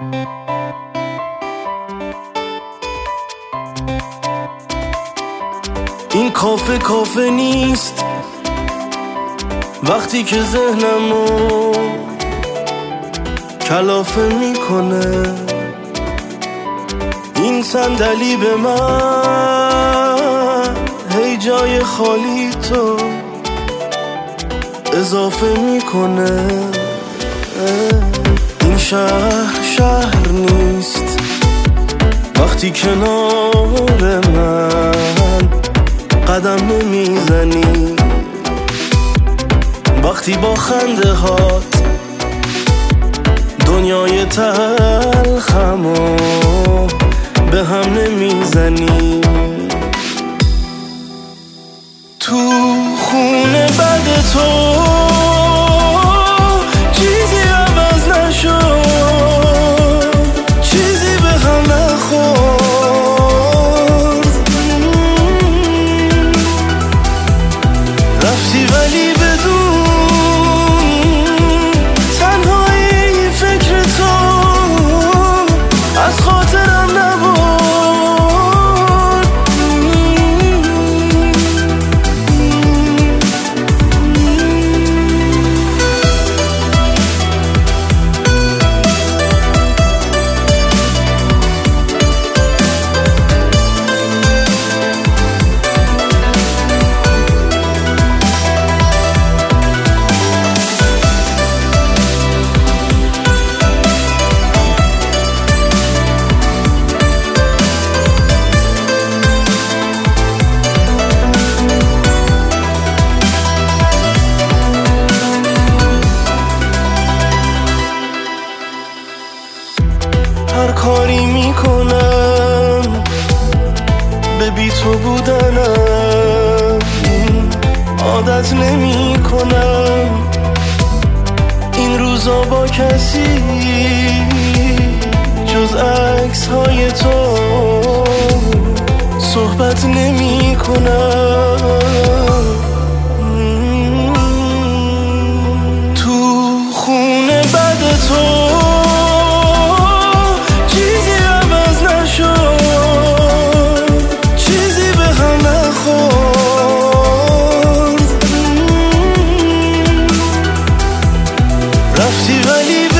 این کافه نیست وقتی که ذهنمو کلافه میکنه. این صندلی به من هی جای خالی تو اضافه میکنه. این شهر نیست وقتی کنار من قدم نمیزنی، وقتی با خنده هات دنیای تلخمو به هم نمیزنی. تو خونه بد تو چیزی عوض نشد، چیزی به هم نخورد. رفتی ولی بدون تنهایی فکر تو از خاطرم نبود. هر کاری میکنم به بی تو بودنم عادت نمی کنم. این روزا با کسی جز عکس های تو صحبت نمی کنم. تو خونه بد تو رفتی ولی